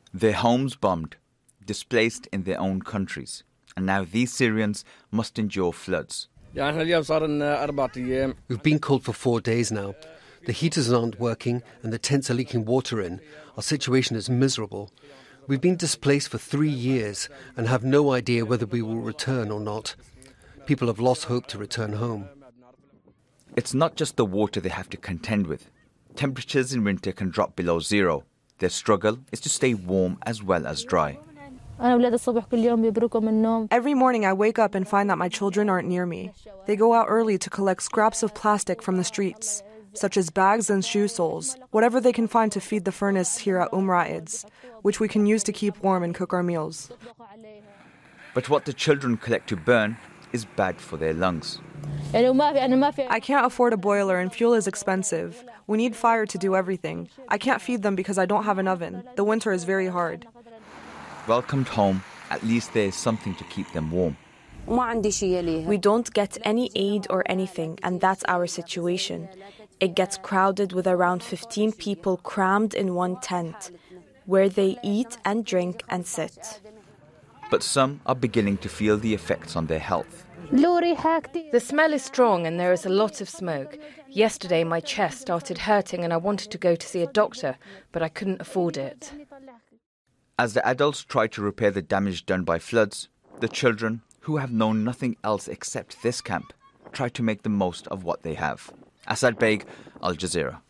Their homes bombed, displaced in their own countries, and now these Syrians must endure floods. We've been cold for 4 days now. The heaters aren't working and the tents are leaking water in. Our situation is miserable. We've been displaced for 3 years and have no idea whether we will return or not. People have lost hope to return home. It's not just the water they have to contend with. Temperatures in winter can drop below zero. Their struggle is to stay warm as well as dry. Every morning I wake up and find that my children aren't near me. They go out early to collect scraps of plastic from the streets, such as bags and shoe soles, whatever they can find to feed the furnace here at Ra'id's, which we can use to keep warm and cook our meals. But what the children collect to burn is bad for their lungs. I can't afford a boiler and fuel is expensive. We need fire to do everything. I can't feed them because I don't have an oven. The winter is very hard. Welcomed home, at least there is something to keep them warm. We don't get any aid or anything, and that's our situation. It gets crowded with around 15 people crammed in one tent, where they eat and drink and sit. But some are beginning to feel the effects on their health. The smell is strong and there is a lot of smoke. Yesterday my chest started hurting and I wanted to go to see a doctor, but I couldn't afford it. As the adults try to repair the damage done by floods, the children, who have known nothing else except this camp, try to make the most of what they have. Asad Beg, Al Jazeera.